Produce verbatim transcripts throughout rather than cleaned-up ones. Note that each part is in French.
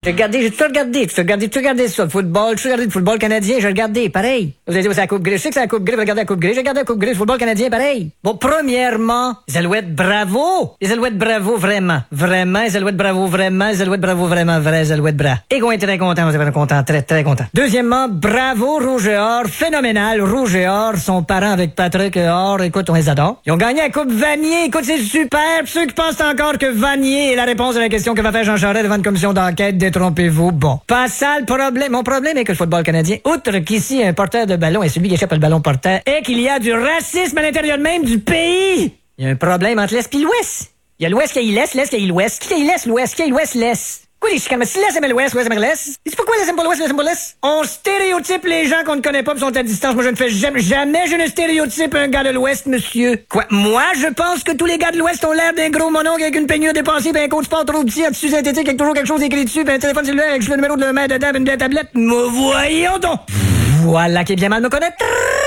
J'ai regardé, j'ai tout regardé, tu regardé, tu regardé ça, le football, tu regardé le football canadien, j'ai regardé, pareil. Vous avez dit, c'est la Coupe Grey, je sais que c'est la Coupe Grey, vous regardez la Coupe Grey, j'ai regardé la Coupe Grey, le football canadien, pareil. Bon, premièrement, les Alouettes, bravo! Les Alouettes, bravo, vraiment. Vraiment, les Alouettes, bravo, vraiment, les Alouettes, bravo, vraiment, vrai, les Alouettes, bras. Et qu'on est très contents, vous êtes contents, très, très contents. Deuxièmement, bravo, Rouge et Or, phénoménal, Rouge et Or, son parent avec Patrick et Or, écoute, on les adore. Ils ont gagné la Coupe Vanier, écoute, c'est super. Pis ceux qui pensent encore que Vanier est la réponse à la question que va faire Jean Charest devant une commission d'enquête, détrompez-vous. Bon. Pas ça le problème. Mon problème est que le football canadien, outre qu'ici, un porteur de ballon est celui qui échappe le ballon porteur, et qu'il y a du racisme à l'intérieur même du pays. Il y a un problème entre l'Est et l'Ouest. Il y a l'Ouest qui est l'Est, l'Est qui est l'Ouest. Qui est l'Est, l'Ouest, qui est l'Ouest, l'Est. Quoi, les chicanes? Si l'Est aime l'Ouest, l'Ouest aime l'Est. C'est pourquoi l'Est aime pas l'Ouest, l'Est aime pas l'Est? On stéréotype les gens qu'on ne connaît pas pis sont à distance. Moi, je ne fais jamais, jamais je ne stéréotype un gars de l'Ouest, monsieur. Quoi? Moi, je pense que tous les gars de l'Ouest ont l'air d'un gros mononcle avec une peignure dépassée pis un coat sport trop petit, un tissu synthétique avec toujours quelque chose écrit dessus pis un téléphone cellulaire avec le numéro de leur mère dedans pis une tablette. Mais voyons donc! Voilà qui est bien mal me connaître.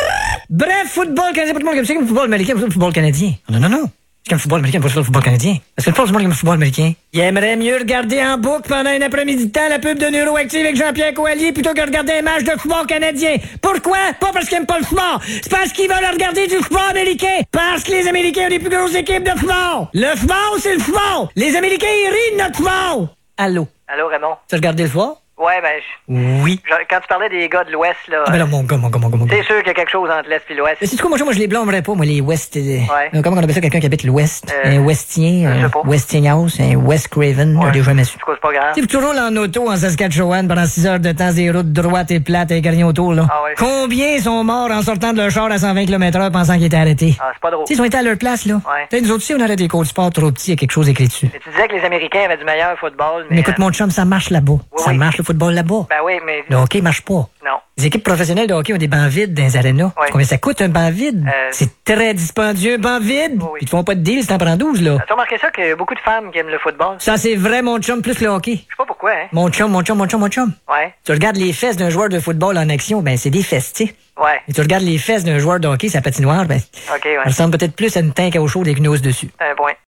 Bref, football canadien, pas tout le monde qui aime le football américain, le football canadien. Non, non, non. C'est le football américain, pas le football canadien. Parce que le football le football américain. Il aimerait mieux regarder en boucle pendant un après-midi de temps la pub de Neuroactive avec Jean-Pierre Coallier plutôt que regarder un match de football canadien. Pourquoi? Pas parce qu'ils aiment pas le football. C'est parce qu'ils veulent regarder du football américain. Parce que les Américains ont les plus grosses équipes de football. Le football, c'est le football. Les Américains, ils rient de notre football. Allô? Allô, Raymond? Tu as regardé le football? Ouais, ben, je... Oui. Genre, quand tu parlais des gars de l'Ouest, là... Ah ben là, mon gars, mon gars, mon gars, mon gars. C'est sûr qu'il y a quelque chose entre l'Est et l'Ouest. Mais c'est quoi, moi, moi, je les blâmerais pas, moi, les West... Euh, ouais. Comment on appelle ça, quelqu'un qui habite l'Ouest? Euh, un Westien, je sais un pas. Westinghouse, un West Craven, Ouais. j'ai jamais su. En tout cas, c'est pas grave. Tu sais, tu roules en auto en Saskatchewan pendant six heures de temps, des routes droites et plates avec rien autour, là. Ah ouais. Combien sont morts en sortant de leur char à cent vingt kilomètres heure pensant qu'ils étaient arrêtés? Ah, c'est pas drôle. Tu sais, ils ont été à leur place, là. Ouais. Tu sais, nous autres, si on aurait des codes sport trop petits, il y a quelque chose écrit dessus. Mais tu disais que les Américains avaient du meilleur football, mais... Mais écoute, mon chum, ça marche là-bas. Oui, ça oui. marche, le football là-bas. Ben oui, mais... Le hockey marche pas. Non. Les équipes professionnelles de hockey ont des bancs vides dans les arénas. Ouais. Combien ça coûte un banc vide? Euh, C'est très dispendieux, un banc vide. Oui, oui. Ils te font pas de deal si t'en prends douze, là. As-tu remarqué ça, qu'il y a beaucoup de femmes qui aiment le football? Ça, c'est vrai, mon chum, plus le hockey. Je sais pas pourquoi, hein? Mon chum, mon chum, mon chum, mon chum. Ouais. Tu regardes les fesses d'un joueur de football en action, ben c'est des fesses, tu sais. Ouais. Et tu regardes les fesses d'un joueur de hockey, sa patinoire, ben OK, ouais. ça ressemble peut-être plus à une tank à eau chaude avec une housse dessus. C'est un point.